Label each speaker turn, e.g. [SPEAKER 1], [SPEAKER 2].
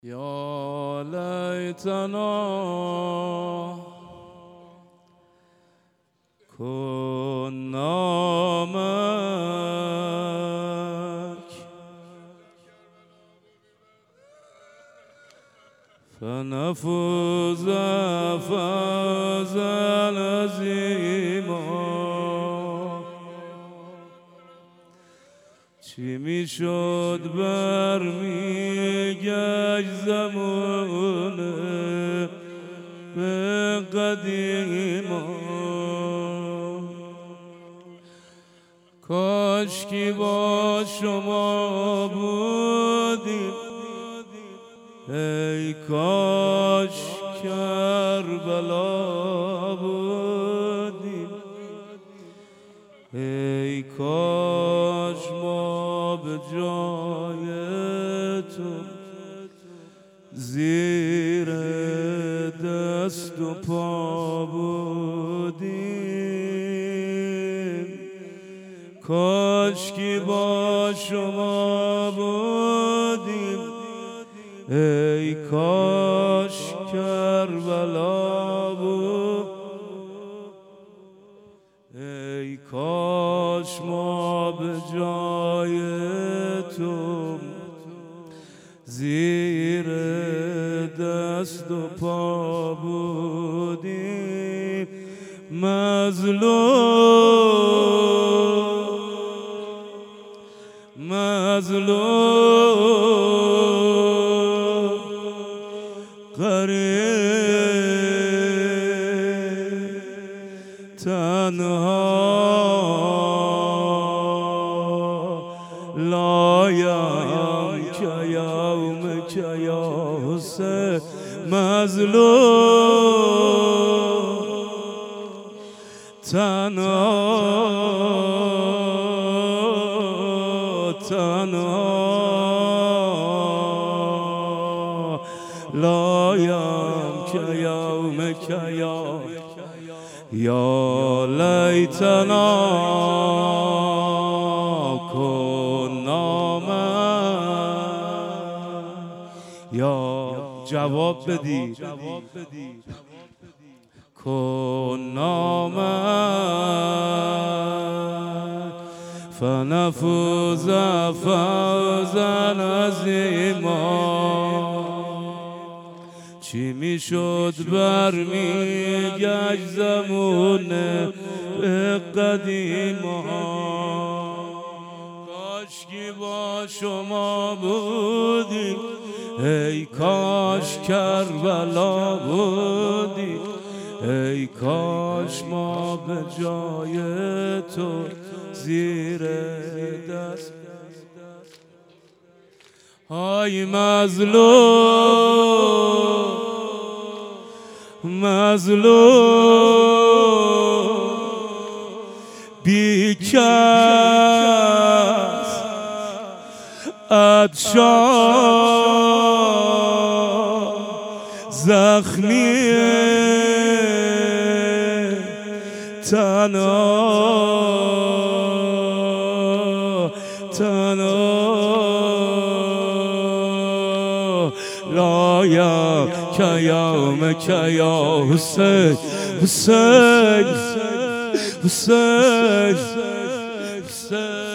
[SPEAKER 1] یا لیتنا کنا معک فنفوز فوزا عظیما. چی میشد برمیگشت زمونه به قدیما. کاش کی با شما بودیم، ای کاش کربلا بودیم، ای کاش ما به جای تو زیر دست و پا بودیم. کاش کی با شما بودیم، ای کاش کربلا بود، ای کاش ما به جای تو زیر دست و پا بودیم. مظلوم غریب تنها لایم که یوم که یا حسین. مظلوم تنها لایم که یوم که یا لیتنا کنا معک. یا جواب بدی کنا معک فنفوز فوزا عظیما. چی میشد برمیگشت زمونه به قدیما. کاش کی با شما بودیم، ای کاش کربلا بودی، ای کاش ما به جای تو زیر دست. ای مظلوم بی کس عطشان زخمی تنها لایم که یوم که یا حسین. حسین